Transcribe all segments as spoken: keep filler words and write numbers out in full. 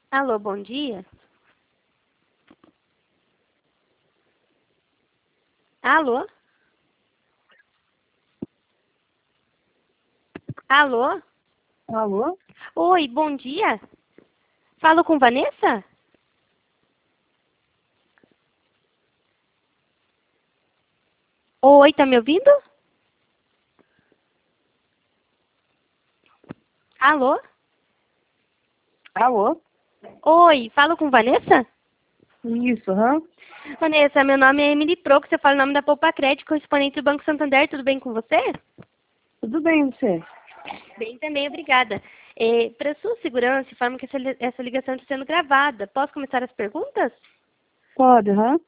Alô, bom dia. Alô? Alô? Alô? Oi, bom dia. Falo com Vanessa? Oi, tá me ouvindo? Alô? Alô? Oi, falo com Vanessa? Isso, aham. Vanessa, meu nome é Emily Proco, você fala o nome da Poupa Crédito, correspondente do Banco Santander, tudo bem com você? Tudo bem, você? Bem também, obrigada. É, Para sua segurança, informo que essa, li- essa ligação está sendo gravada. Posso começar as perguntas? Pode, aham.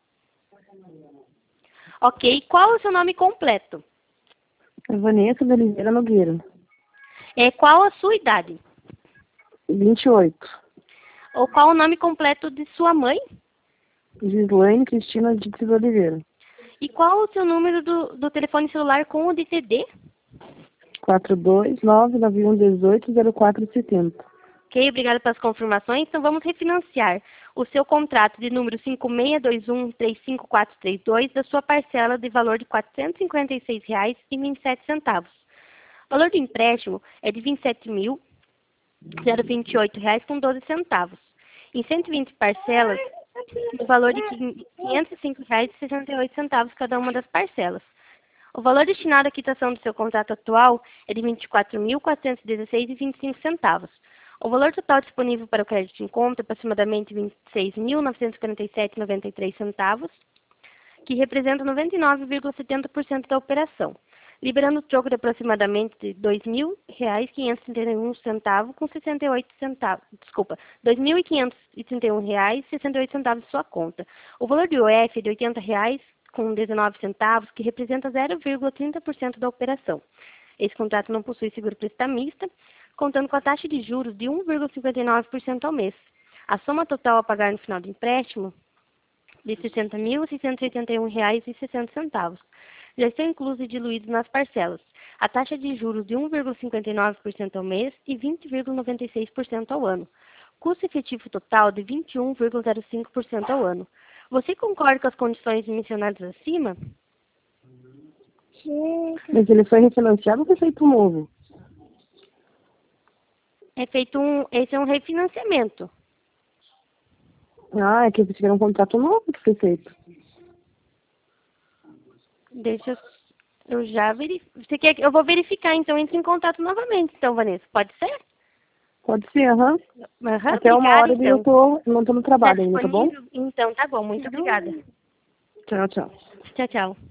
Ok, qual é o seu nome completo? É Vanessa de Oliveira Nogueira, É, qual a sua idade? vinte e oito. Ou qual o nome completo de sua mãe? Gislaine Cristina de Oliveira. E qual o seu número do, do telefone celular com o D T D? quatro dois nove nove um um oito zero quatro sete zero. Ok, obrigada pelas confirmações. Então vamos refinanciar o seu contrato de número cinco seis dois um três cinco quatro três dois da sua parcela de valor de quatrocentos e cinquenta e seis reais e vinte e sete centavos. O valor do empréstimo é de vinte e sete mil vinte e oito reais com doze centavos. Em cento e vinte parcelas, no valor de quinhentos e cinco reais e sessenta e oito centavos cada uma das parcelas. O valor destinado à quitação do seu contrato atual é de vinte e quatro mil quatrocentos e dezesseis reais e vinte e cinco centavos. O valor total disponível para o crédito em conta é aproximadamente vinte e seis mil novecentos e quarenta e sete reais e noventa e três centavos, que representa noventa e nove vírgula setenta por cento da operação, liberando o troco de aproximadamente dois mil reais quinhentos e trinta e um centavos com sessenta e oito centavos, desculpa, dois mil quinhentos e trinta e um reais e sessenta e oito centavos em sua conta. O valor do I O F é de oitenta reais com dezenove centavos, que representa zero vírgula trinta por cento da operação. Esse contrato não possui seguro prestamista, contando com a taxa de juros de um vírgula cinquenta e nove por cento ao mês. A soma total a pagar no final do empréstimo de sessenta mil seiscentos e oitenta e um reais e sessenta centavos. Já estão inclusos e diluídos nas parcelas. A taxa de juros de um vírgula cinquenta e nove por cento ao mês e vinte vírgula noventa e seis por cento ao ano. Custo efetivo total de vinte e um vírgula zero cinco por cento ao ano. Você concorda com as condições mencionadas acima? Mas ele foi refinanciado ou foi feito novo? É feito um, esse é um refinanciamento. Ah, é que eles tiveram um contrato novo que foi feito. Deixa eu, eu já verifico. Você quer que eu vou verificar, então entre em contato novamente, então, Vanessa. Pode ser? Pode ser, aham. Aham, Até uma obrigada, hora eu então. tô, não tô no Está trabalho ainda, tá bom? disponível? Então, tá bom. Muito obrigada. Tchau, tchau. Tchau, tchau.